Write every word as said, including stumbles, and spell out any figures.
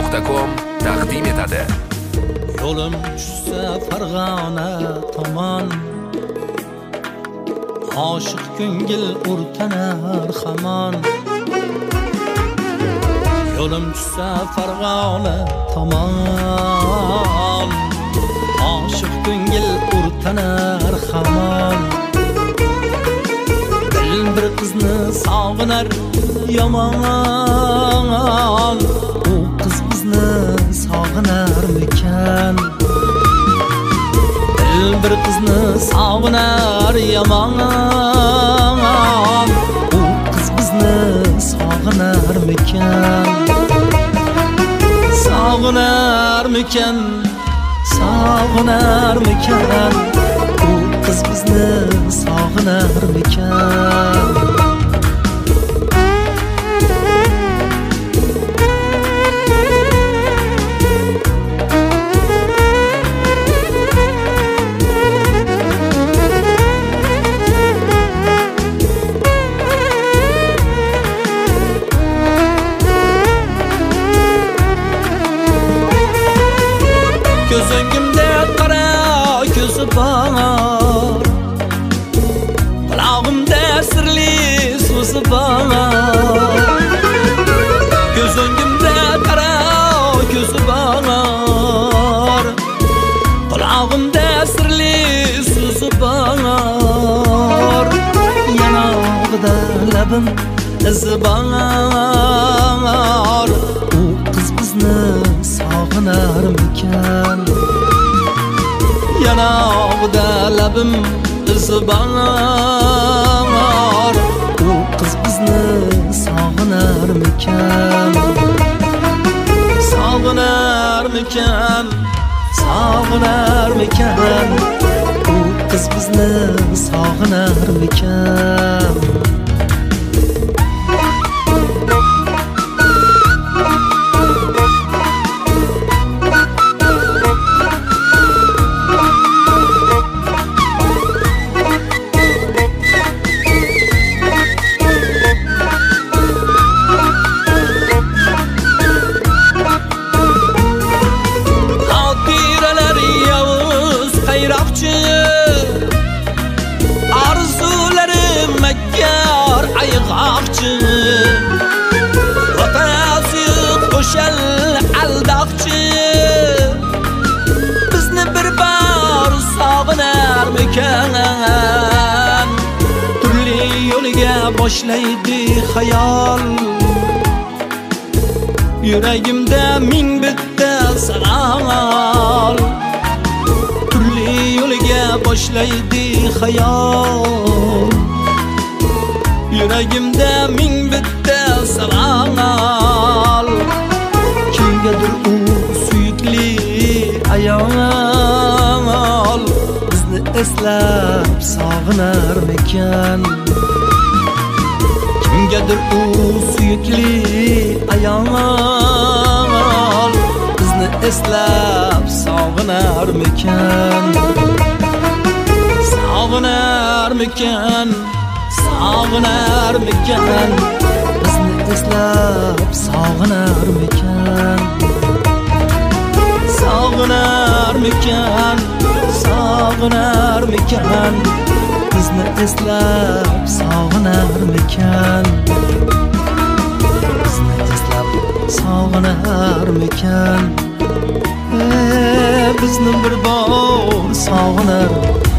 nuqta com taqdim etadi. Yo'lim tushsa Farg'ona tomon, oshiq ko'ngil urtanar hamon. Yo'lim tushsa Farg'ona tomon, oshiq ko'ngil urtanar hamon. Dil bir qizni sog'inar yomon, u qiz bizni sog'inarmikan? Dil bir qizni sog'inar yomon, u qiz bizni sog'inarmikan? Sog'inarmikan, sog'inarmikan, u qiz bizni sog'inarmikan? Gözüngimde qara ko'zi bor, qulog'imda sirli so'zi bor. Gözüngimde qara ko'zi bor, qulog'imda sirli so'zi bor. Yanog'ida labim izi bor, u qiz bizni sog'inarmikan? Yanog'ida labim izi bor, u qiz bizni sog'inarmikan? Sog'inarmikan, sog'inarmikan, u qiz bizni sog'inarmikan? Arzularim makkar ayg'oqchi, otasi qo'shal aldaqchi. Bizni bir bor sog'inarmikan? Turli yo'liga boshlaydi xayol, yuragimda ming bitta savol. Turli yo'liga boshlaydi xayol, yuragimda ming bitta savol. Kimgadir u suyukli ayol, bizni eslab sog'inarmikan? Kimgadir u suyukli ayol, bizni eslab sog'inarmikan? Sog'inarmikan, sog'inarmikan, bizni eslab sog'inarmikan? Sog'inarmikan, sog'inarmikan, bizni eslab sog'inarmikan? Bizni eslab sog'inarmikan? Bizni bir bor sog'inar